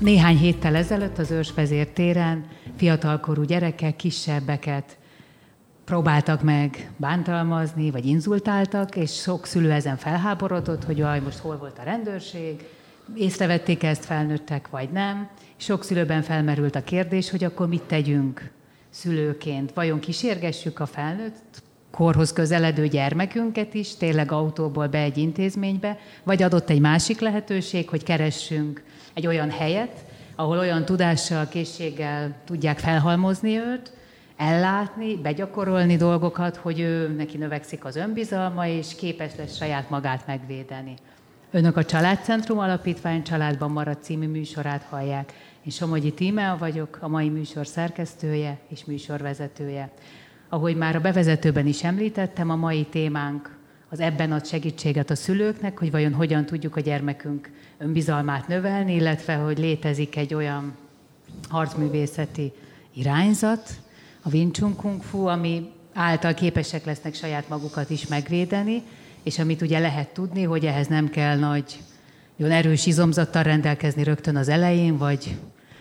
Néhány héttel ezelőtt az Őrsvezér téren fiatalkorú gyerekek, kisebbeket próbáltak meg bántalmazni, vagy inzultáltak, és sok szülő ezen felháborodott, hogy jaj, most hol volt a rendőrség, észrevették ezt felnőttek, vagy nem. Sok szülőben felmerült a kérdés, hogy akkor mit tegyünk szülőként. Vajon kísérgessük a felnőtt korhoz közeledő gyermekünket is, tényleg autóból be egy intézménybe, vagy adott egy másik lehetőség, hogy keressünk egy olyan helyet, ahol olyan tudással, készséggel tudják felhalmozni őt, ellátni, begyakorolni dolgokat, hogy neki növekszik az önbizalma, és képes lesz saját magát megvédeni. Önök a Családcentrum Alapítvány Családban maradt című műsorát hallják. Én Somogyi Tímea vagyok, a mai műsor szerkesztője és műsorvezetője. Ahogy már a bevezetőben is említettem, a mai témánk az ebben ad segítséget a szülőknek, hogy vajon hogyan tudjuk a gyermekünk önbizalmát növelni, illetve hogy létezik egy olyan harcművészeti irányzat, a Wing Chun Kung Fu, ami által képesek lesznek saját magukat is megvédeni, és amit ugye lehet tudni, hogy ehhez nem kell nagy, nagyon erős izomzattal rendelkezni rögtön az elején, vagy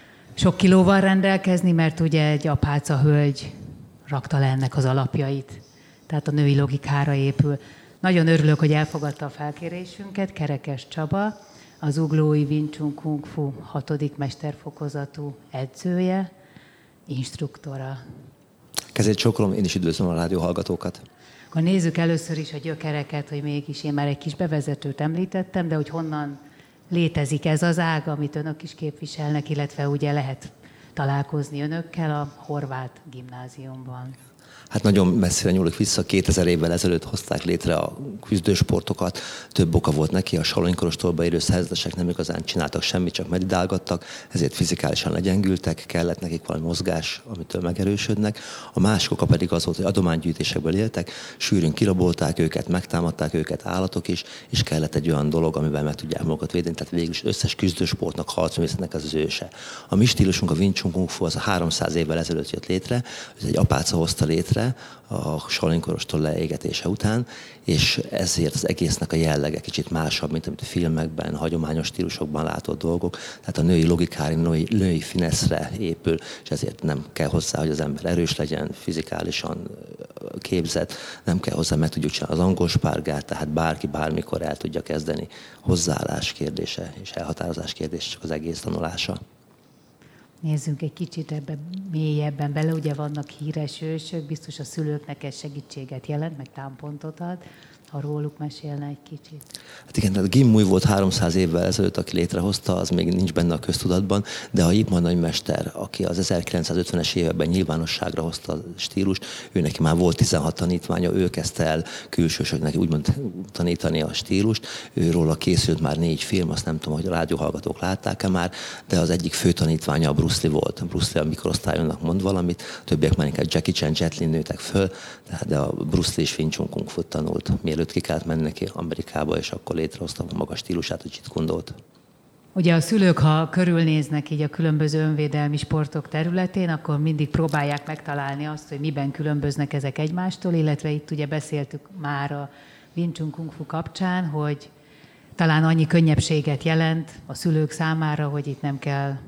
sok kilóval rendelkezni, mert ugye egy apáca hölgy rakta le ennek az alapjait. Tehát a női logikára épül. Nagyon örülök, hogy elfogadta a felkérésünket, Kerekes Csaba, az Zuglói Wing Chun Kung Fu 6. mesterfokozatú edzője, instruktora. Kezét csókolom, én is üdvözlöm a rádióhallgatókat. Akkor nézzük először is a gyökereket, hogy mégis én már egy kis bevezetőt említettem, de hogy honnan létezik ez az ág, amit önök is képviselnek, illetve ugye lehet találkozni önökkel a Horváth Gimnáziumban. Hát nagyon messzire nyúlik vissza, 2000 évvel ezelőtt hozták létre a küzdősportokat, több oka volt neki, a salonykorostól érő szerzetesek nem igazán csináltak semmit, csak meditálgattak, ezért fizikálisan legyengültek, kellett nekik valami mozgás, amitől megerősödnek. A másik oka pedig az volt, hogy adománygyűjtésekből éltek, sűrűn kirabolták őket, megtámadták őket állatok is, és kellett egy olyan dolog, amivel meg tudják magukat védeni, tehát végül is összes küzdősportnak, harcművészetnek az őse. A mi stílusunk, a Wing Chun Kung Fu, az a 300 évvel ezelőtt jött létre, ez egy apáca hozta létre, a salonykorostól leégetése után, és ezért az egésznek a jellege kicsit másabb, mint amit a filmekben, hagyományos stílusokban látott dolgok. Tehát a női logikára, női fineszre épül, és ezért nem kell hozzá, hogy az ember erős legyen, fizikálisan képzett, nem kell hozzá, meg tudjuk csinálni az angol spárgát, tehát bárki bármikor el tudja kezdeni. Hozzáállás kérdése és elhatározás kérdése, csak az egész tanulása. Nézzünk egy kicsit ebbe mélyebben bele, ugye vannak híres ősök, biztos a szülőknek ez segítséget jelent, meg támpontot ad, ha róluk mesélne egy kicsit. Hát igen, tehát Gim Mui volt 300 évvel ezelőtt, aki létrehozta, az még nincs benne a köztudatban, de a Ip Man nagymester, aki az 1950-es években nyilvánosságra hozta a stílust, ő neki már volt 16 tanítványa, ő kezdte el külsősöknek úgymond tanítani a stílust, őróla készült már 4 film, azt nem tudom, hogy a rádióhallgatók látták-e már, de az egyik fő tanítványa a Bruce Lee volt. Bruce Lee a mikorosztályonnak mond valamit, többiek már inkább Jackie Chan, Jet Li nőtek föl, de a Bruce Lee is Wing Chun Kung Fu tanult, mielőtt ki kellett menni neki Amerikába, és akkor létrehozta a maga stílusát, a Jeet Kune-t. Ugye a szülők, ha körülnéznek így a különböző önvédelmi sportok területén, akkor mindig próbálják megtalálni azt, hogy miben különböznek ezek egymástól, illetve itt ugye beszéltük már a Wing Chun Kung Fu kapcsán, hogy talán annyi könnyebbséget jelent a szülők számára, hogy itt nem kell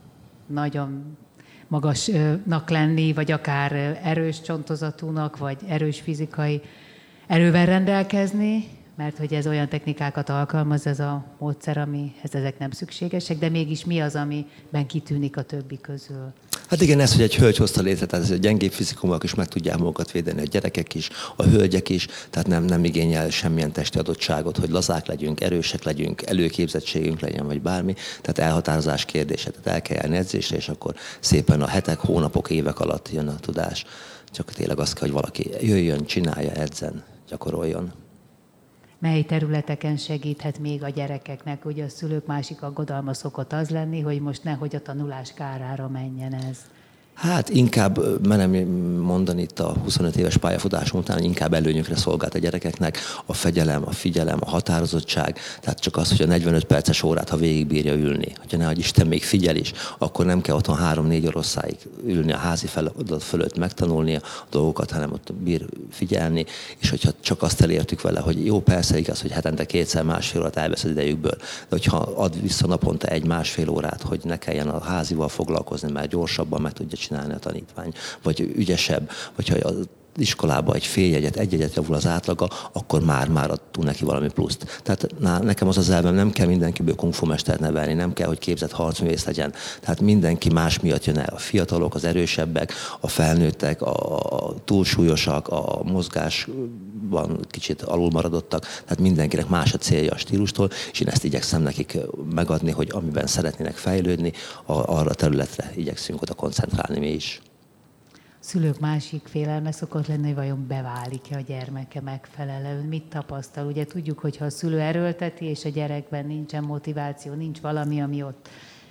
nagyon magasnak lenni, vagy akár erős csontozatúnak, vagy erős fizikai erővel rendelkezni, mert hogy ez olyan technikákat alkalmaz, ez a módszer, amihez ezek nem szükségesek, de mégis mi az, amiben kitűnik a többi közül? Hát igen, ez, hogy egy hölgy hozta létre, tehát ez a gyengébb fizikumok is meg tudják magukat védeni, a gyerekek is, a hölgyek is, tehát nem igényel semmilyen testi adottságot, hogy lazák legyünk, erősek legyünk, előképzettségünk legyen, vagy bármi. Tehát elhatározás kérdése, tehát el kell járni edzésre, és akkor szépen a hetek, hónapok, évek alatt jön a tudás. Csak tényleg az kell, hogy valaki jöjjön, csinálja, edzen, gyakoroljon. Mely területeken segíthet még a gyerekeknek? Ugye a szülők másik aggodalma szokott az lenni, hogy most nehogy a tanulás kárára menjen ez. Hát inkább merem mondani itt a 25 éves pályafutásom után, inkább előnyökre szolgált a gyerekeknek a fegyelem, a figyelem, a határozottság. Tehát csak az, hogy a 45 perces órát, ha végigbírja ülni, hogyha nehogy Isten még figyel is, akkor nem kell otthon 3-4 órosszáig ülni a házi feladat fölött, megtanulni a dolgokat, hanem ott bír figyelni, és hogyha csak azt elértük vele, hogy jó, persze igaz, hogy hetente 2-1,5 órát elvesz az idejükből, de hogyha ad vissza naponta 1-1,5 órát, hogy ne kelljen a házival foglalkozni, mert gyorsabban meg tudja csinálni a tanítvány, vagy ügyesebb, vagy ha az iskolában egy jegyet javul az átlaga, akkor már adtunk neki valami pluszt. Tehát nekem az az elvem, nem kell mindenkiből kung fu mestert nevelni, nem kell, hogy képzett harcművész legyen. Tehát mindenki más miatt jön el. A fiatalok, az erősebbek, a felnőttek, a túlsúlyosak, a mozgásban kicsit alulmaradottak. Tehát mindenkinek más a célja a stílustól, és én ezt igyekszem nekik megadni, hogy amiben szeretnének fejlődni, arra a területre igyekszünk oda koncentrálni mi is. Szülők másik félelme szokott lenni, hogy vajon beválik-e a gyermeke megfelelően. Mit tapasztal? Ugye tudjuk, hogy ha a szülő erőlteti, és a gyerekben nincsen motiváció, nincs valami, ami ott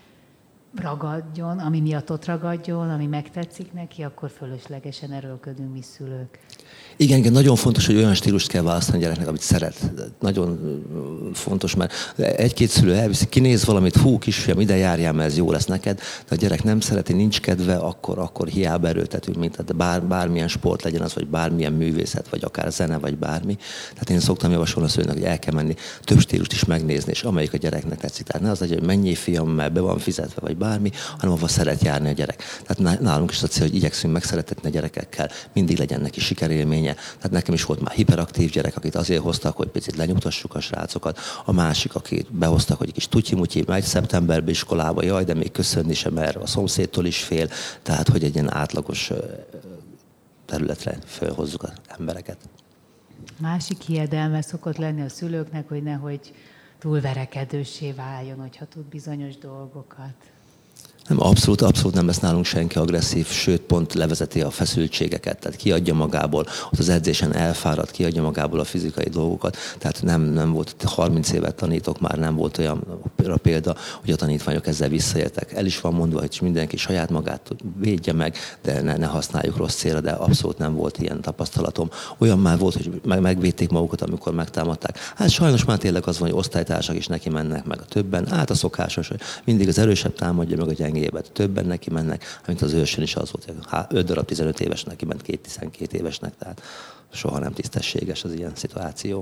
ragadjon, ami miatt ott ragadjon, ami megtetszik neki, akkor fölöslegesen erőlködünk mi szülők. Igen, nagyon fontos, hogy olyan stílust kell választani a gyereknek, amit szeret. Nagyon fontos, mert egy-két szülő elviszi, kinéz valamit, kisfiam, ide járjál, mert ez jó lesz neked, de a gyerek nem szereti, nincs kedve, akkor hiába erőltetünk, mint bármilyen sport legyen az, vagy bármilyen művészet, vagy akár zene, vagy bármi. Tehát én szoktam javasolni a szülőnek, hogy el kell menni több stílust is megnézni, és amelyik a gyereknek tetszik. Tehát ne az legyen, hogy mennyi fiam, mert be van fizetve, vagy bármi, hanem ahova szeret járni a gyerek. Tehát nálunk is a cél, hogy igyekszünk megszeretetni a gyerekekkel, mindig legyen neki sikerélménye. Tehát nekem is volt már hiperaktív gyerek, akit azért hoztak, hogy picit lenyugtassuk a srácokat. A másik, akit behoztak, hogy egy kis tutyi-mutyi, megy szeptemberbe iskolába, jaj, de még köszönni sem, mert a szomszédtól is fél. Tehát, hogy egy ilyen átlagos területre felhozzuk az embereket. Másik hiedelme szokott lenni a szülőknek, hogy nehogy túlverekedőssé váljon, hogyha tud bizonyos dolgokat. Nem, abszolút nem lesz nálunk senki agresszív, sőt, pont levezeti a feszültségeket, tehát kiadja magából, ott az edzésen elfárad, kiadja magából a fizikai dolgokat, tehát nem volt, 30 évet tanítok, már nem volt olyan példa, hogy a tanítványok ezzel visszaéltek. El is van mondva, hogy mindenki saját magát védje meg, de ne használjuk rossz célra, de abszolút nem volt ilyen tapasztalatom. Olyan már volt, hogy megvédték magukat, amikor megtámadták. Hát sajnos már tényleg az van, hogy osztálytársak is neki mennek, meg a többen. Hát a szokásos, hogy mindig az erősebb támadja meg a gyengébbet. Többen neki mennek, mint az ősön is az volt, hogy 5 darab 15 éves neki ment 2 12 évesnek, tehát soha nem tisztességes az ilyen szituáció.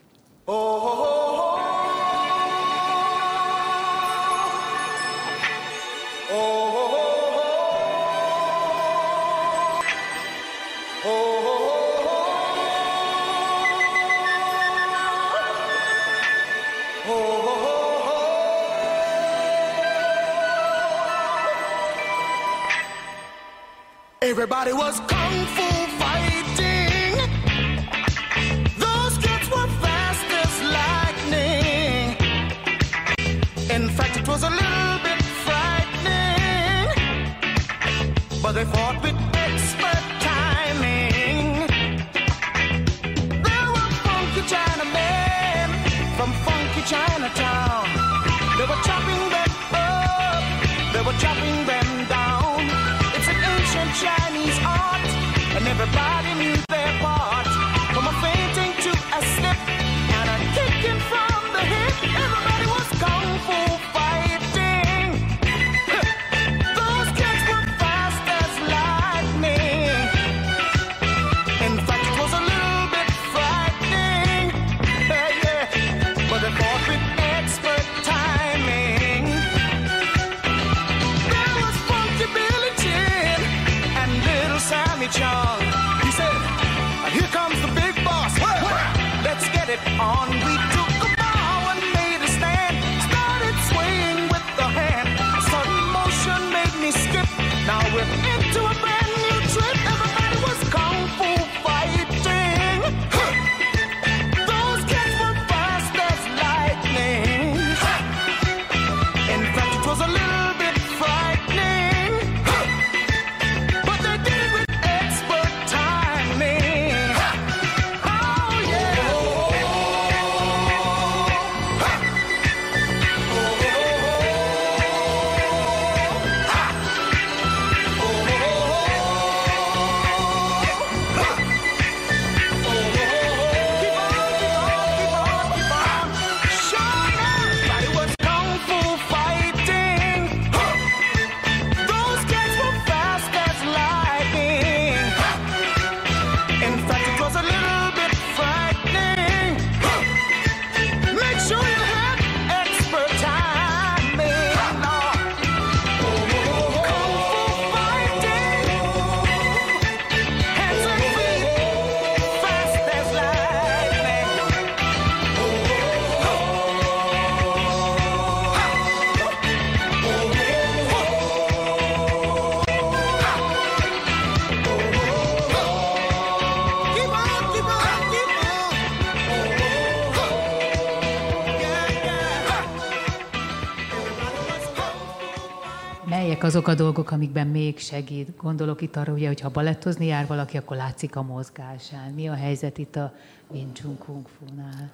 Everybody was kung fu fighting. Those kids were fast as lightning. In fact, it was a little bit frightening, but they fought with expert timing. There were funky Chinamen from funky Chinatown. They were chopping them up, they were chopping them down. It's an ancient Chinese art, and everybody knew their part. From a fainting to a slip and a kicking from the hip, everybody was kung fu fighting. Those kids were fast as lightning. In fact, it was a little bit frightening, yeah, but they fought with expert timing. There was funky Billy Chin and little Sammy Chung. He said, "Here comes the big boss. Let's get it on." We took a bow and made a stand. Started swaying with the hand. A sudden motion made me skip. Now we're into a brand new trip. Everybody was kung fu fighting. Those kids were fast as lightning. In fact, it was a little bit frightening, but they did it with expert timing. Oh yeah. Melyek azok a dolgok, amikben még segít? Gondolok itt arra, ugye, hogy ha balettozni jár valaki, akkor látszik a mozgásán. Mi a helyzet itt a Wing Chun Kung Fu-nál?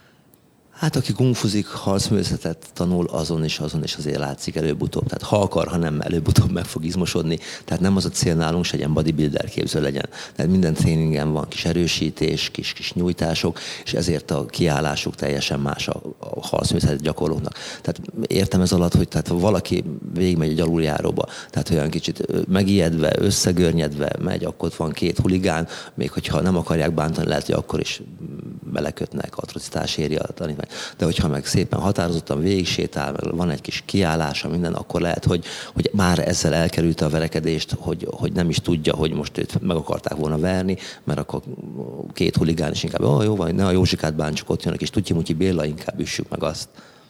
Hát aki kungfuzik, harcművészetet tanul, azon is azért látszik előbb-utóbb. Tehát ha akar, ha nem, előbb-utóbb meg fog izmosodni. Tehát nem az a cél nálunk, se egy ilyen bodybuilder képző legyen. Tehát minden tréningen van kis erősítés, kis nyújtások, és ezért a kiállásuk teljesen más a harcművészet gyakorlóknak. Tehát értem ez alatt, hogy tehát, ha valaki végigmegy egy aluljáróba, tehát olyan kicsit megijedve, összegörnyedve megy, akkor ott van két huligán, még hogyha nem akarják bántani, lehet, hogy akkor is belekötnek, atrocitás éri a tanítványt. De hogyha meg szépen határozottan végig sétál, van egy kis kiállása, minden, akkor lehet, hogy már ezzel elkerülte a verekedést, hogy nem is tudja, hogy most őt meg akarták volna verni, mert akkor két huligán is inkább, jó van, ne a Józsikát bántsuk, ott jön a kis Tutyi-Mutyi Béla, inkább üssük meg azt.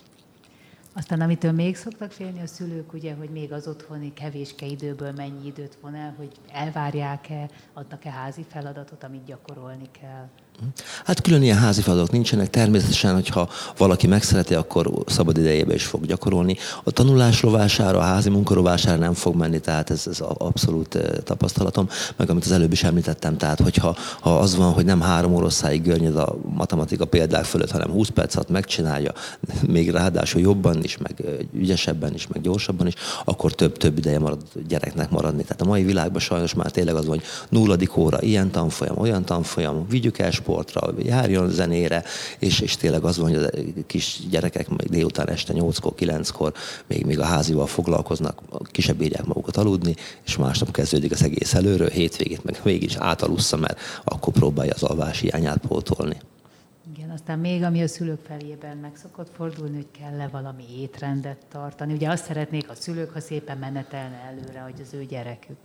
Aztán amitől még szoktak félni a szülők, ugye, hogy még az otthoni kevéske időből mennyi időt von el, hogy elvárják-e, adnak-e házi feladatot, amit gyakorolni kell. Hát külön ilyen házi feladatok nincsenek. Természetesen, hogyha valaki megszereti, akkor szabad idejébe is fog gyakorolni. A tanulás rovására, a házi munka rovására nem fog menni, tehát ez abszolút tapasztalatom. Meg amit az előbb is említettem, tehát hogyha az van, hogy nem 3 óráig görnyed a matematika példák fölött, hanem 20 perc alatt megcsinálja, még ráadásul jobban is, meg ügyesebben is, meg gyorsabban is, akkor több ideje marad gyereknek maradni. Tehát a mai világban sajnos már tényleg az van, hogy 0. óra, ilyen tanfolyam, olyan tanfolyam, vigyük el sportra, járjon zenére, és tényleg az van, hogy a kis gyerekek még délután este 8-kor, 9-kor még a házival foglalkoznak, ki se bírják magukat aludni, és másnap kezdődik az egész előről, hétvégét meg mégis átalussza, mert akkor próbálja az alvás hiányát pótolni. Igen, aztán még ami a szülők felében meg szokott fordulni, hogy kell-e valami étrendet tartani. Ugye azt szeretnék a szülők, ha szépen menetelne előre, hogy az ő gyerekük.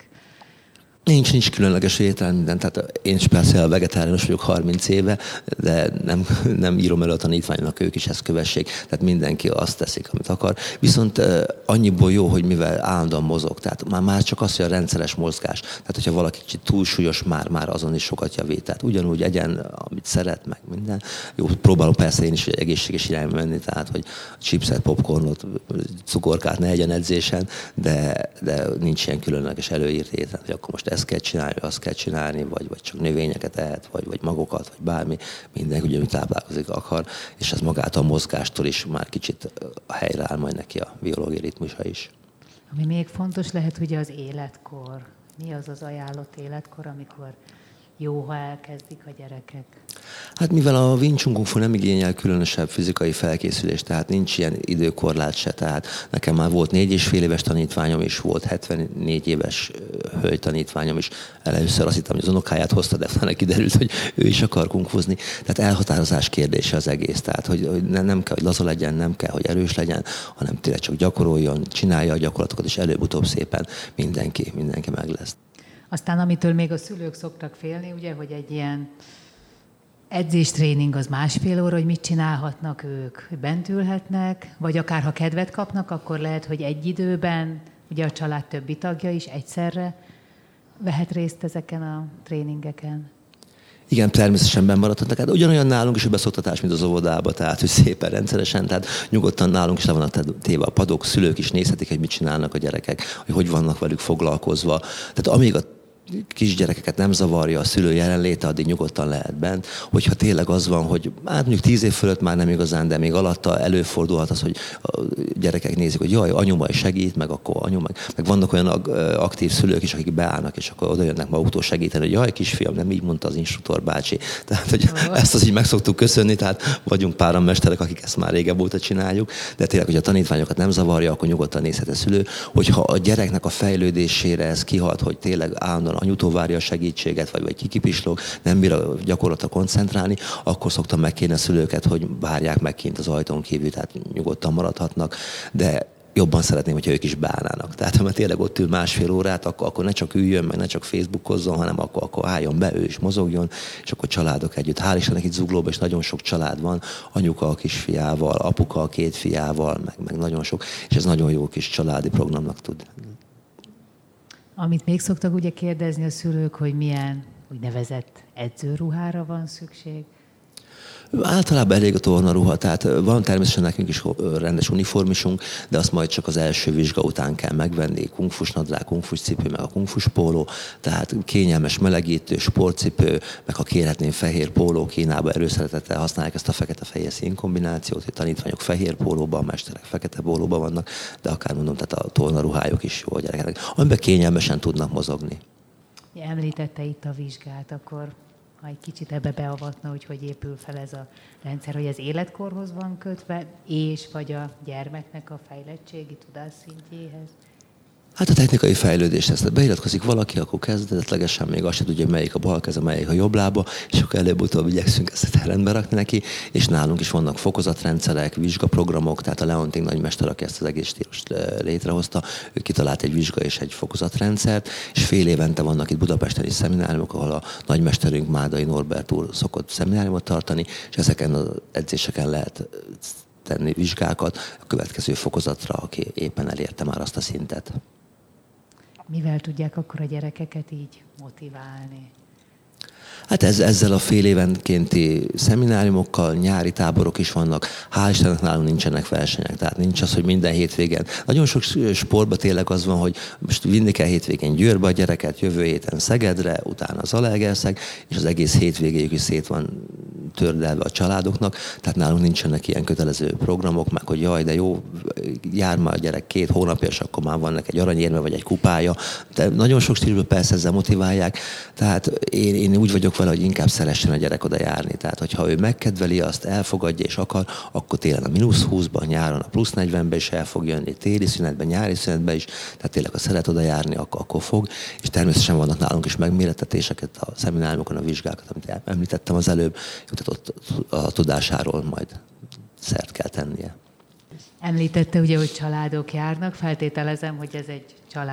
Nincs különleges étrend, minden. Tehát én is persze a vegetáriánus vagyok 30 éve, de nem írom elő a tanítványnak, ők is ezt kövessék, tehát mindenki azt teszik, amit akar. Viszont annyiból jó, hogy mivel állandóan mozog, tehát már csak az, hogy a rendszeres mozgás, tehát hogyha valaki kicsit túlsúlyos, már azon is sokat javít. Tehát ugyanúgy egyen, amit szeret, meg minden. Jó, próbálom persze én is egy egészséges irányba menni, tehát hogy chipset, popcornot, cukorkát ne egyen edzésen, de nincs ilyen különleges előírt étrend, hogy akkor most ezt kell csinálni, azt kell csinálni, vagy csak növényeket ehet, vagy magokat, vagy bármi, mindenki ugyanúgy táplálkozik akar, és ez magától a mozgástól is már kicsit helyreáll majd neki a biológiai ritmusa is. Ami még fontos lehet, ugye az életkor. Mi az az ajánlott életkor, amikor jó, ha elkezdik a gyerekek? Hát mivel a Wing Chun Kung Fu nem igényel különösebb fizikai felkészülést, tehát nincs ilyen időkorlát se, tehát nekem már volt 4,5 éves tanítványom is, volt 74 éves hölgy tanítványom is. Először azt hittem, hogy az unokáját hozta, de utána kiderült, hogy ő is akar kungfuzni. Tehát elhatározás kérdése az egész, tehát hogy nem kell, hogy laza legyen, nem kell, hogy erős legyen, hanem tényleg csak gyakoroljon, csinálja a gyakorlatokat, és előbb-utóbb szépen mindenki meg lesz. Aztán amitől még a szülők szoktak félni, ugye, hogy egy ilyen edzéstréning az 1,5 óra, hogy mit csinálhatnak ők, hogy bent ülhetnek, vagy akár ha kedvet kapnak, akkor lehet, hogy egy időben, ugye a család többi tagja is egyszerre vehet részt ezeken a tréningeken. Igen, természetesen benn maradhatnak. Hát ugyanolyan nálunk is a beszoktatás, mint az óvodában, tehát hogy szépen rendszeresen, tehát nyugodtan nálunk is le van téve a padok, szülők is nézhetik, hogy mit csinálnak a gyerekek, hogy vannak velük foglalkozva. Tehát amíg a kisgyerekeket nem zavarja a szülő jelenléte, addig nyugodtan lehet bent. Hogyha tényleg az van, hogy hát mondjuk 10 év fölött már nem igazán, de még alatta előfordulhat az, hogy a gyerekek nézik, hogy jaj, anyu majd segít, meg akkor anyu, meg vannak olyan aktív szülők is, akik beállnak, és akkor oda jönnek maguktól segíteni, hogy jaj, kisfiam, nem így mondta az instruktor bácsi. Tehát, hogy ezt az így meg szoktuk köszönni, tehát vagyunk páran mesterek, akik ezt már régebb óta csináljuk, de tényleg, hogy a tanítványokat nem zavarja, akkor nyugodtan nézhet a szülő, hogyha a gyereknek a fejlődésére ez kihat, hogy tényleg állandóan anyutól várja a segítséget, vagy kikipislog, nem bír a gyakorlatra koncentrálni, akkor szoktam megkérni a szülőket, hogy várják meg kint az ajtón kívül, tehát nyugodtan maradhatnak, de jobban szeretném, hogyha ők is beállnának. Tehát ha tényleg ott ül 1,5 órát, akkor ne csak üljön, meg ne csak Facebookozzon, hanem akkor álljon be, ő is mozogjon, és akkor családok együtt. Hál' Istennek itt Zuglóban is nagyon sok család van, anyuka a kisfiával, apuka a 2 fiával, meg nagyon sok, és ez nagyon jó kis családi programnak tud. Amit még szoktak ugye kérdezni a szülők, hogy milyen úgynevezett edzőruhára van szükség? Általában elég a tornaruha, tehát van természetesen nekünk is rendes uniformisunk, de azt majd csak az első vizsga után kell megvenni, kungfus nadrág, kungfus cipő, meg a kungfus póló, tehát kényelmes melegítő, sportcipő, meg ha kérhetném fehér póló, Kínában előszeretettel használják ezt a fekete-fehér színkombinációt, hogy tanítványok fehér pólóban, mesterek fekete pólóban vannak, de akár mondom, tehát a tornaruhájuk is jó a gyerekeknek, amiben kényelmesen tudnak mozogni. Említette itt a vizsgát, akkor ha egy kicsit ebbe beavatna, hogy épül fel ez a rendszer, hogy az életkorhoz van kötve, és vagy a gyermeknek a fejlettségi tudásszintjéhez? Hát a technikai fejlődés, ezt beiratkozik valaki, akkor kezdetlegesen még azt se tudja, melyik a bal keze, melyik a jobb lába, és akkor előbb-utóbb igyekszünk ezt rendbe rakni neki, és nálunk is vannak fokozatrendszerek, vizsgaprogramok, tehát a Leonting nagymester, aki ezt az egész stílust létrehozta, ő kitalált egy vizsga és egy fokozatrendszert, és fél évente vannak itt Budapesten is szemináriumok, ahol a nagymesterünk Mádai Norbert úr szokott szemináriumot tartani, és ezeken az edzéseken lehet tenni vizsgákat a következő fokozatra, aki éppen elérte már azt a szintet. Mivel tudják akkor a gyerekeket így motiválni? Hát ezzel a fél évenkénti szemináriumokkal, nyári táborok is vannak. Hál' Istennek nálunk nincsenek versenyek, tehát nincs az, hogy minden hétvégen. Nagyon sok sportban tényleg az van, hogy most vinni kell hétvégén Győrbe a gyereket, jövő héten Szegedre, utána Zalaegerszeg, és az egész hétvégéjük is szét van tördelve a családoknak, tehát nálunk nincsenek ilyen kötelező programok, meg hogy jaj, de jó, jár már a gyerek 2 hónapja, és akkor már van egy aranyérme, vagy egy kupája. De nagyon sok stílusban persze ezzel motiválják, tehát én úgy vagyok vele, hogy inkább szeressen a gyerek oda járni. Tehát, hogyha ő megkedveli azt, elfogadja és akar, akkor télen a -20-ban, nyáron a +40-ben is el fog jönni, téli szünetben, nyári szünetben is, tehát tényleg, ha szeret oda járni, akkor fog. És természetesen vannak nálunk is megmérettetéseket, a szemináriumokon, a vizsgákat, amit említettem az előbb, tehát ott a tudásáról majd szert kell tennie. Említette ugye, hogy családok járnak, feltételezem, hogy ez egy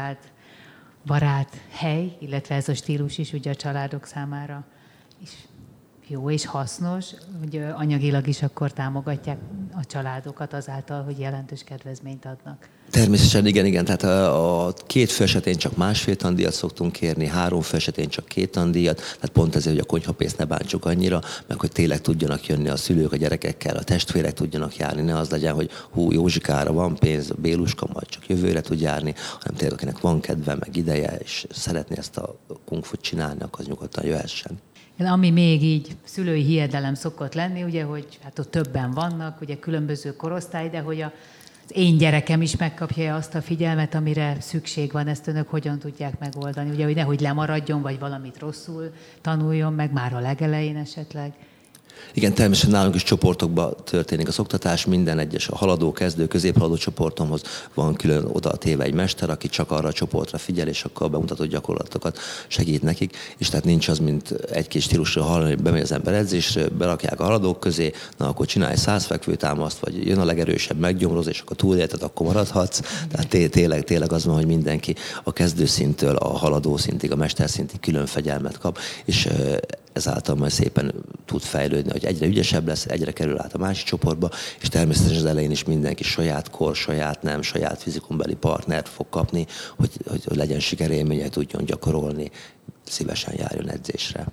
családbarát hely, illetve ez a stílus is ugye a családok számára is jó és hasznos, hogy anyagilag is akkor támogatják a családokat azáltal, hogy jelentős kedvezményt adnak. Természetesen igen, tehát a 2 fő esetén csak 1,5 tandíjat szoktunk kérni, 3 fő esetén csak 2 tandíjat, tehát pont ezért, hogy a konyhapénzt ne bántsuk annyira, meg hogy tényleg tudjanak jönni a szülők a gyerekekkel, a testvérek tudjanak járni, ne az legyen, hogy Józsikára van pénz, Béluska majd csak jövőre tud járni, hanem tényleg akinek van kedve, meg ideje, és szeretné ezt a kungfut csinálni, akkor az nyugodtan jöhessen. Ami még így szülői hiedelem szokott lenni, ugye, hogy hát ott többen vannak, ugye különböző korosztály, de hogy az én gyerekem is megkapja azt a figyelmet, amire szükség van, ezt önök hogyan tudják megoldani? Ugye, hogy nehogy lemaradjon, vagy valamit rosszul tanuljon meg már a legelején esetleg. Igen, természetesen nálunk is csoportokban történik az oktatás, minden egyes a haladó, kezdő, középhaladó csoportomhoz van külön oda téve egy mester, aki csak arra a csoportra figyel, és akkor a bemutatott gyakorlatokat segít nekik, és tehát nincs az, mint egy-két stílusra hallani, hogy bemegy az ember edzésre, berakják a haladók közé, na akkor csinálj 100 fekvőtámaszt, vagy jön a legerősebb, meggyomroz, és akkor túlélted, akkor maradhatsz. Tehát tényleg az van, hogy mindenki a kezdőszinttől a haladó szintig, a mesterszintig külön fegyelmet kap, és ezáltal majd szépen tud fejlődni, hogy egyre ügyesebb lesz, egyre kerül át a másik csoportba, és természetesen az elején is mindenki saját kor, saját nem, saját fizikumbeli partnert fog kapni, hogy legyen sikerélménye, tudjon gyakorolni, szívesen járjon edzésre.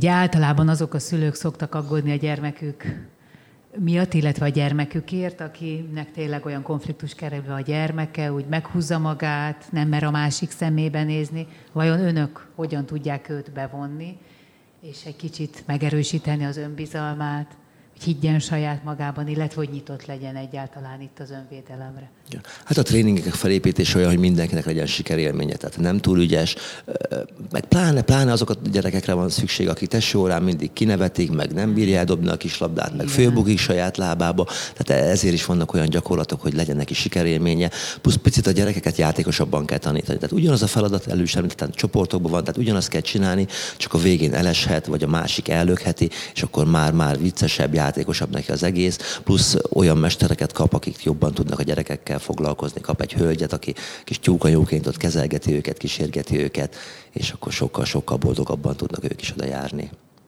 Ugye általában azok a szülők szoktak aggódni a gyermekük miatt, illetve a gyermekükért, akinek tényleg olyan konfliktus kerülve a gyermeke, úgy meghúzza magát, nem mer a másik szemébe nézni. Vajon önök hogyan tudják őt bevonni, és egy kicsit megerősíteni az önbizalmát, hogy higgyen saját magában, illetve hogy nyitott legyen egyáltalán itt az önvédelemre? Ja. Hát a tréningek felépítése olyan, hogy mindenkinek legyen sikerélménye, tehát nem túl ügyes, meg pláne azokat a gyerekekre van szükség, akik tesóórán mindig kinevetik, meg nem bírja eldobni a kislabdát, meg fölbugik saját lábába, tehát ezért is vannak olyan gyakorlatok, hogy legyen neki sikerélménye, plusz picit a gyerekeket játékosabban kell tanítani. Tehát ugyanaz a feladat tehát csoportokban van, tehát ugyanazt kell csinálni, csak a végén eleshet, vagy a másik ellökheti, és akkor már viccesebb, játékosabb neki az egész, plusz olyan mestereket kap, akik jobban tudnak a gyerekekkel foglalkozni, kap egy hölgyet, aki kis tyúkanyóként ott kezelgeti őket, kísérgeti őket, és akkor sokkal boldogabban tudnak ők is oda járni.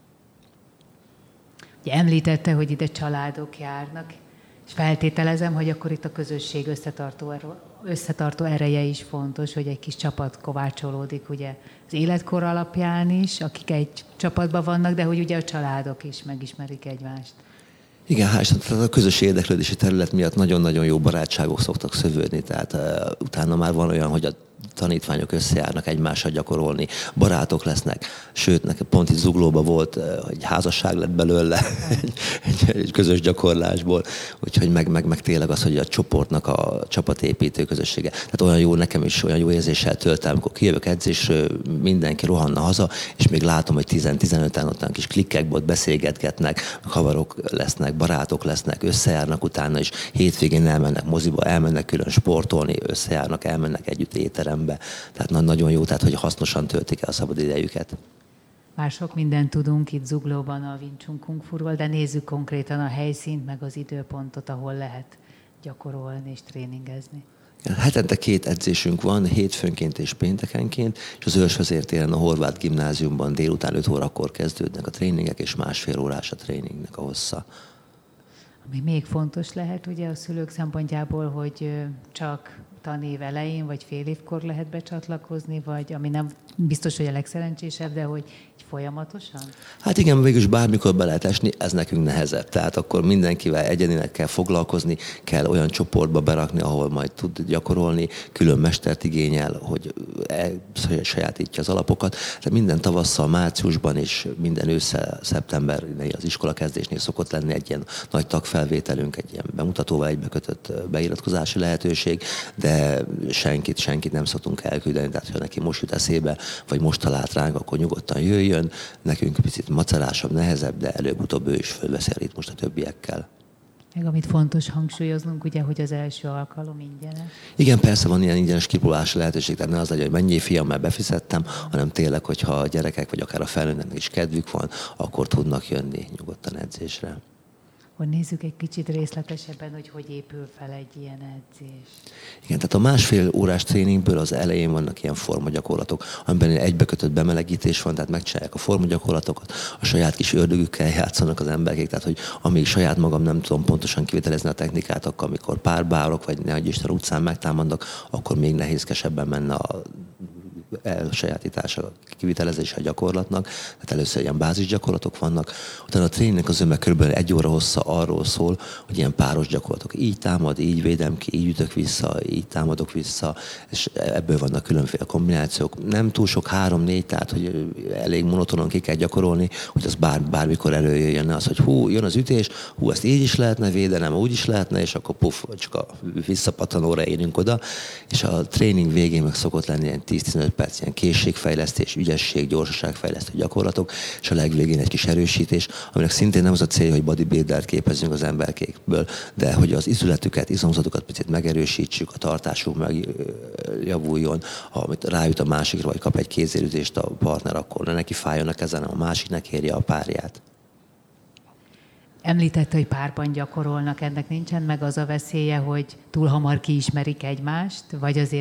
Ugye említette, hogy ide családok járnak, és feltételezem, hogy akkor itt a közösség összetartó ereje is fontos, hogy egy kis csapat kovácsolódik ugye az életkor alapján is, akik egy csapatban vannak, de hogy ugye a családok is megismerik egymást. Igen, a közös érdeklődési terület miatt nagyon-nagyon jó barátságok szoktak szövődni, tehát utána már van olyan, hogy a tanítványok összejárnak egymással gyakorolni, barátok lesznek, sőt, nekem pont itt Zuglóban volt, egy házasság lett belőle, egy közös gyakorlásból, úgyhogy meg tényleg az, hogy a csoportnak a csapatépítő közössége. Tehát olyan jó, nekem is olyan jó érzéssel töltem, amikor kijövök edzésről, mindenki rohanna haza, és még látom, hogy 10-15-en ott kis klikkekből beszélgetgetnek, haverok lesznek, barátok lesznek, összejárnak utána is, hétvégén elmennek moziba, elmennek külön sportolni, összejárnak, elmennek együtt étterembe. Tehát nagyon jó, tehát hogy hasznosan töltik el a szabad idejüket. Már sok mindent tudunk itt Zuglóban a Wing Chun Kung Fu-ról, de nézzük konkrétan a helyszínt, meg az időpontot, ahol lehet gyakorolni és tréningezni. Hetente 2 edzésünk van, hétfőnként és péntekenként, és az Őrsvezértéren a Horváth Gimnáziumban délután 5 órakor kezdődnek a tréningek, és 1,5 órás a tréningnek a hossza. Ami még fontos lehet ugye a szülők szempontjából, hogy csak tanév elején, vagy fél évkor lehet becsatlakozni, vagy ami nem biztos, hogy a legszerencsésebb, de hogy folyamatosan? Hát igen, végülis bármikor be lehet esni, ez nekünk nehezebb. Tehát akkor mindenkivel egyenileg kell foglalkozni, kell olyan csoportba berakni, ahol majd tud gyakorolni, külön mestert igényel, hogy sajátítja az alapokat. Tehát minden tavasszal, márciusban és minden ősszel, szeptembernél az iskolakezdésnél szokott lenni egy ilyen nagy tagfelvételünk, egy ilyen bemutatóval egybekötött beiratkozási lehetőség, de senkit nem szoktunk elküldeni, tehát ha neki most jut eszébe, vagy most talált ránk, akkor nyugodtan jöjjön. Nekünk picit macerásabb, nehezebb, de előbb-utóbb ő is fölveszi a ritmust a többiekkel. Meg amit fontos hangsúlyoznunk, ugye, hogy az első alkalom ingyenes. Igen, persze van ilyen ingyenes kipróbálási lehetőség, tehát ne az legyen, hogy mennyi fiam, már befizettem, hanem tényleg, hogyha a gyerekek, vagy akár a felnőttnek is kedvük van, akkor tudnak jönni nyugodtan edzésre. Hogy nézzük egy kicsit részletesebben, hogy épül fel egy ilyen edzés. Igen, tehát a 1,5 órás tréningből az elején vannak ilyen formagyakorlatok, amiben egybekötött bemelegítés van, tehát megcsinálják a formagyakorlatokat, a saját kis ördögükkel játszanak az emberek, tehát hogy amíg saját magam nem tudom pontosan kivitelezni a technikát, akkor amikor párbálok, vagy nehogy Isten utcán megtámadnak, akkor még nehézkesebben menne a elsajátítása, kivitelezése a gyakorlatnak. Tehát először ilyen bázisgyakorlatok vannak, utána a tréningnek az önben kb. 1 óra hossza arról szól, hogy ilyen páros gyakorlatok. Így támad, így védem ki, így ütök vissza, így támadok vissza, és ebből vannak különféle kombinációk. Nem túl sok, 3-4, tehát hogy elég monotonon ki kell gyakorolni, hogy az bármikor előjöjjön az, hogy hú, jön az ütés, hú, ezt így is lehetne védenem, úgy is lehetne, és akkor csak a visszapattanóra érünk oda, és a tréning végén meg szokott lenni ilyen 10-15 perc, ilyen készségfejlesztés, ügyesség, gyorsaságfejlesztő gyakorlatok, és a legvégén egy kis erősítés, aminek szintén nem az a cél, hogy bodybuildert képezzünk az emberkékből, de hogy az izületüket, izomzatukat picit megerősítsük, a tartásuk megjavuljon, ha rájut a másikra, vagy kap egy kézérüzést a partner, akkor ne neki fájjon a kezen, a másiknak érje a párját. Említette, hogy párban gyakorolnak, ennek nincsen meg az a veszélye, hogy túl hamar kiismerik egymást, vagy azért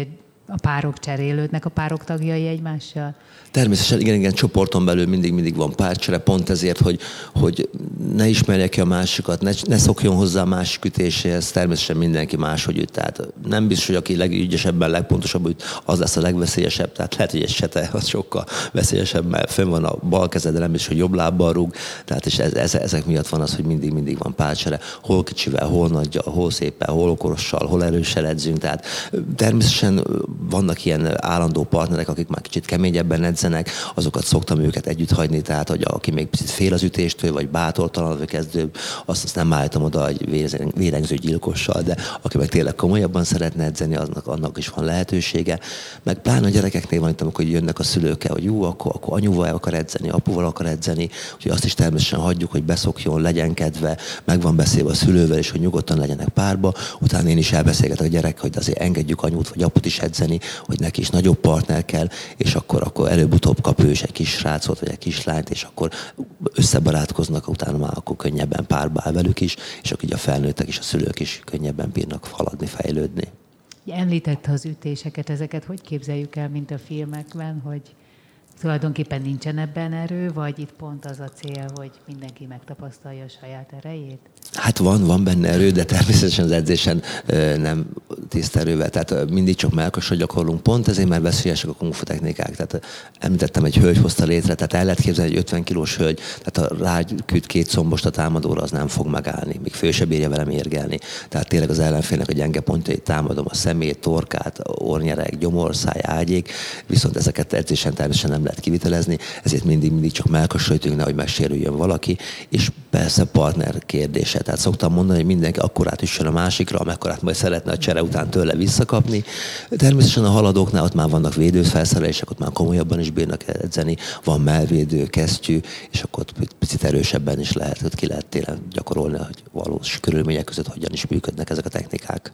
a párok cserélődnek, a párok tagjai egymással? Természetesen igen, csoporton belül mindig van párcsere, pont ezért, hogy ne ismerje ki a másikat, ne szokjon hozzá a másik ütéséhez, természetesen mindenki máshogy üt. Tehát nem biztos, hogy aki legügyesebben, legpontosabb üt, az lesz a legveszélyesebb. Tehát lehet, hogy egy sete az sokkal veszélyesebb, mert fönn van a bal kezed, de nem biztos, hogy jobb lábbal rúg. Tehát és ezek miatt van az, hogy mindig van párcsere. Hol kicsivel, hol nagyjal, hol szépen, hol okorossal, hol erőssel edzünk. Tehát természetesen vannak ilyen állandó partnerek, akik már kicsit keményebben edzenek, azokat szoktam őket együtt hagyni, tehát hogy aki még picit fél az ütéstől, vagy bátortalan, vagy kezdő, azt nem állítom oda egy vérengző gyilkossal, de aki meg tényleg komolyabban szeretne edzeni, annak is van lehetősége. Meg pláne a gyerekeknél van itt, amikor jönnek a szülőkkel, hogy jó, akkor anyuval akar edzeni, apuval akar edzeni, úgyhogy azt is természetesen hagyjuk, hogy beszokjon, legyen kedve, meg van beszélve a szülővel, és hogy nyugodtan legyenek párba. Utána én is elbeszélgetek a gyerek, hogy azért engedjük anyút vagy aput is edzeni, hogy neki is nagyobb partner kell, és akkor előbb-utóbb kap ő is egy kis srácot, vagy egy kislányt, és akkor összebarátkoznak, utána már akkor könnyebben párba áll velük is, és akkor így a felnőttek és a szülők is könnyebben bírnak haladni, fejlődni. Említette az ütéseket, ezeket hogy képzeljük el, mint a filmekben, hogy tulajdonképpen nincsen ebben erő, vagy itt pont az a cél, hogy mindenki megtapasztalja a saját erejét? Hát van benne erő, de természetesen az edzésen nem tiszta erővel. Tehát mindig csak mellkasra gyakorlunk, pont ezért, mert veszélyesek a kung fu technikák. Tehát említettem, egy hölgy hozta létre, tehát el lehet képzelni egy 50 kilós hölgy, tehát ha ráküld 2 combost a támadóra, az nem fog megállni, még föl se bírja velem érgelni. Tehát tényleg az ellenfélnek a gyenge pontjait támadom, a szemét, torkát, ornyereg, gyomorszáj, ágyék, viszont ezeket edzésen természetesen nem lehet kivitelezni, ezért mindig csak mellkasra ütünk, nehogy megsérüljön valaki, és persze partner kérdése. Tehát szoktam mondani, hogy mindenki akkorát üssön a másikra, amekkorát majd szeretne a csere után tőle visszakapni. Természetesen a haladóknál ott már vannak védőfelszerelések, ott már komolyabban is bírnak edzeni, van mellvédő, kesztyű, és akkor picit erősebben is lehet, hogy ki lehet télen gyakorolni, hogy valós körülmények között hogyan is működnek ezek a technikák.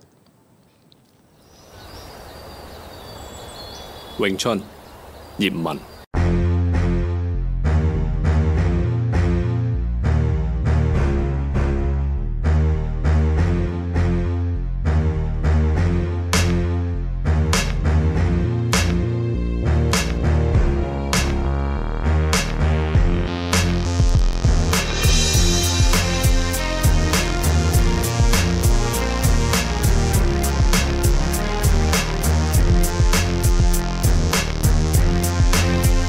Wing Chun, ยิมมัน Thank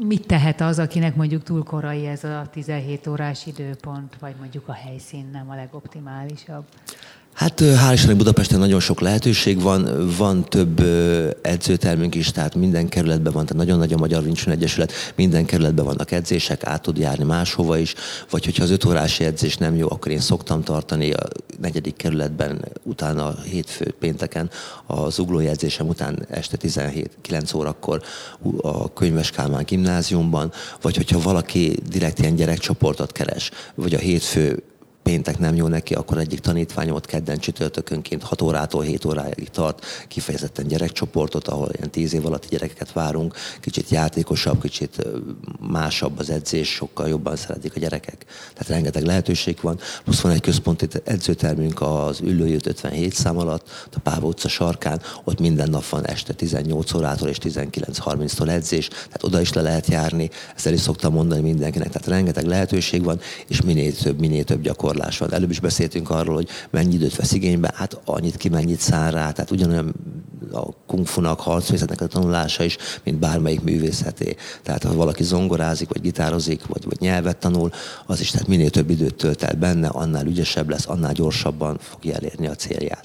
mit tehet az, akinek mondjuk túl korai ez a 17 órás időpont, vagy mondjuk a helyszín nem a legoptimálisabb? Hát hál' Istennek Budapesten nagyon sok lehetőség van több edzőtermünk is, tehát minden kerületben van, tehát nagyon nagy a Magyar Wing Chun Egyesület, minden kerületben vannak edzések, át tud járni máshova is, vagy hogyha az 5 órási edzés nem jó, akkor én szoktam tartani a 4. kerületben, utána hétfő pénteken a zuglói edzésem után este 9 órakor a Könyves Kálmán gimnáziumban, vagy hogyha valaki direkt ilyen gyerekcsoportot keres, vagy a hétfő péntek nem jó neki, akkor egyik tanítványomot kedden csütörtökönként 6 órától 7 óráig tart kifejezetten gyerekcsoportot, ahol ilyen 10 év alatti gyerekeket várunk, kicsit játékosabb, kicsit másabb az edzés, sokkal jobban szeretik a gyerekek. Tehát rengeteg lehetőség van. Plusz van egy központi edzőtermünk az Üllői 57 szám alatt, a Páva utca sarkán, ott minden nap van este 18 órától és 19:30-tól edzés, tehát oda is le lehet járni, ezt el is szoktam mondani mindenkinek, tehát rengeteg lehetőség van, és minél több gyakorlás van. Előbb is beszéltünk arról, hogy mennyi időt vesz igénybe, hát annyit ki mennyit szán rá, tehát ugyanolyan a kungfunak, harcmészetnek a tanulása is, mint bármelyik művészeté. Tehát ha valaki zongorázik, vagy gitározik, vagy nyelvet tanul, az is, tehát minél több időt tölt el benne, annál ügyesebb lesz, annál gyorsabban fogja elérni a célját.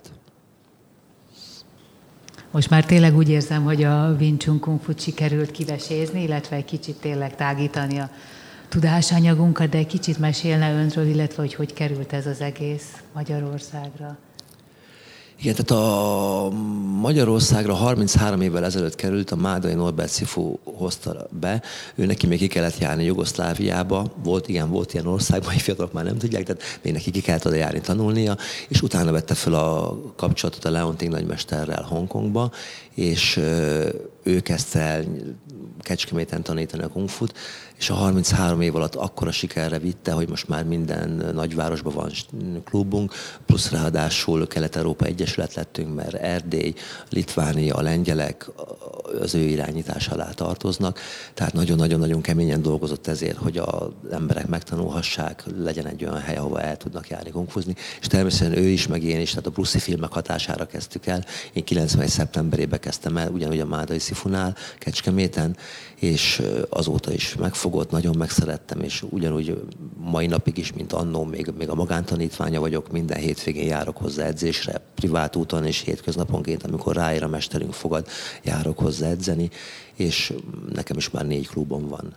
Most már tényleg úgy érzem, hogy a Wing Chun Kung Fu-t sikerült kivesézni, illetve egy kicsit tényleg tágítani a tudásanyagunkat, de egy kicsit mesélne önről, illetve hogy került ez az egész Magyarországra? Igen, tehát a Magyarországra 33 évvel ezelőtt került, a Mádai Norbert Szifu hozta be, ő neki még ki kellett járni Jugoszláviába, volt ilyen ország, mai fiatalok már nem tudják, tehát még neki ki kellett oda járni tanulnia, és utána vette fel a kapcsolatot a Leonting nagymesterrel Hongkongba, és ő kezdte el Kecskeméten tanítani a kungfut, és a 33 év alatt akkora sikerre vitte, hogy most már minden nagyvárosban van klubunk, plusz ráadásul Kelet-Európa Egyesület lettünk, mert Erdély, Litvánia, a lengyelek az ő irányítás alá tartoznak, tehát nagyon-nagyon keményen dolgozott ezért, hogy az emberek megtanulhassák, legyen egy olyan hely, ahova el tudnak járni kungfuzni, és természetesen ő is, meg én is, tehát a Bruce filmek hatására kezdtük el. Én 91. szeptemberében kezdtem el, ugyanúgy a Mádai Szifunál, Kecskeméten, és azóta is megfogott, nagyon megszerettem, és ugyanúgy mai napig is, mint annó, még a magántanítványa vagyok, minden hétvégén járok hozzá edzésre, privát úton és hétköznaponként, amikor ráér a mesterünk fogad, járok hozzá edzeni, és nekem is már 4 klubom van.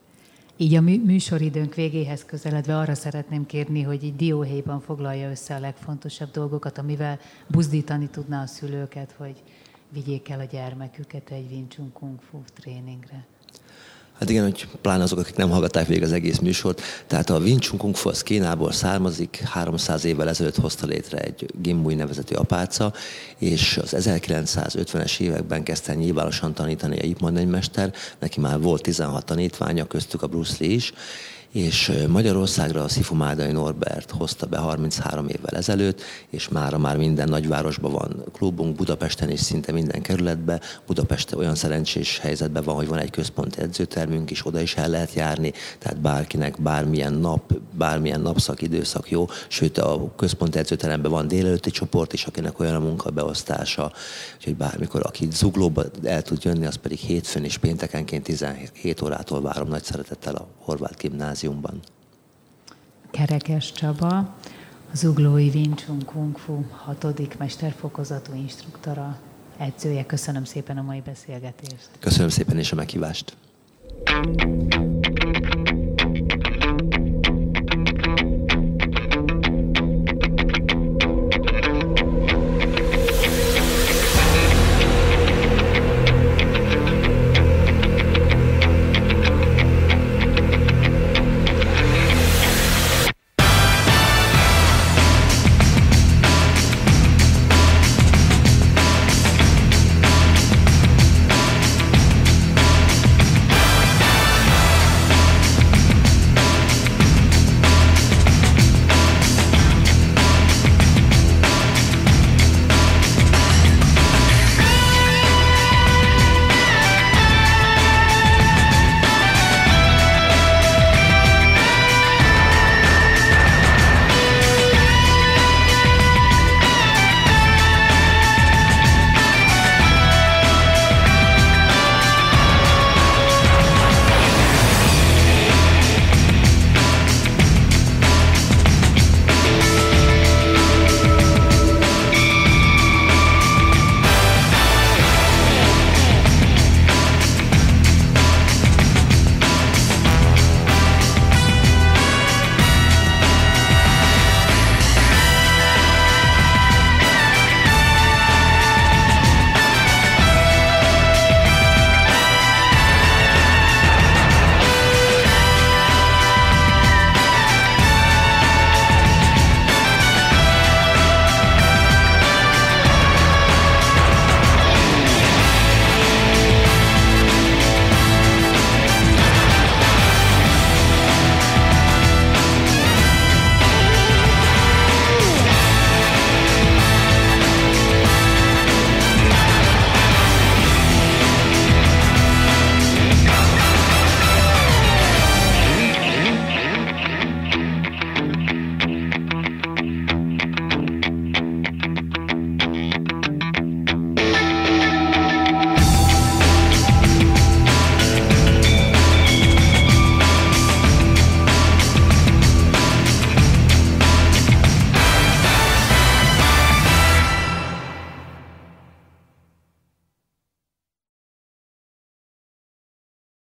Így a műsoridőnk végéhez közeledve arra szeretném kérni, hogy így dióhéjban foglalja össze a legfontosabb dolgokat, amivel buzdítani tudná a szülőket, hogy vigyék el a gyermeküket egy Wing Chun Kung Fu tréningre. Hát igen, hogy pláne azok, akik nem hallgatták végig az egész műsort. Tehát a Wing Chun Kung Fu az Kínából származik, 300 évvel ezelőtt hozta létre egy Gim Mui nevezetű apáca, és az 1950-es években kezdte nyilvánosan tanítani a Ip Man nagymester, neki már volt 16 tanítványa, köztük a Bruce Lee is, és Magyarországra a Szifu Mádai Norbert hozta be 33 évvel ezelőtt, és mára már minden nagyvárosban van klubunk, Budapesten is szinte minden kerületben. Budapest olyan szerencsés helyzetben van, hogy van egy központi edzőtermünk is, oda is el lehet járni, tehát bárkinek bármilyen napszak, időszak jó, sőt a központi edzőteremben van délelőtti csoport is, akinek olyan a munkabeosztása, úgyhogy bármikor, aki Zuglóba el tud jönni, az pedig hétfőn és péntekenként 17 órától várom nagy szeretettel a Horváth Gimnáziumban. Kerekes Csaba, a zuglói Wing Chun Kung Fu 6. mesterfokozatú instruktora, edzője. Köszönöm szépen a mai beszélgetést. Köszönöm szépen és a meghívást.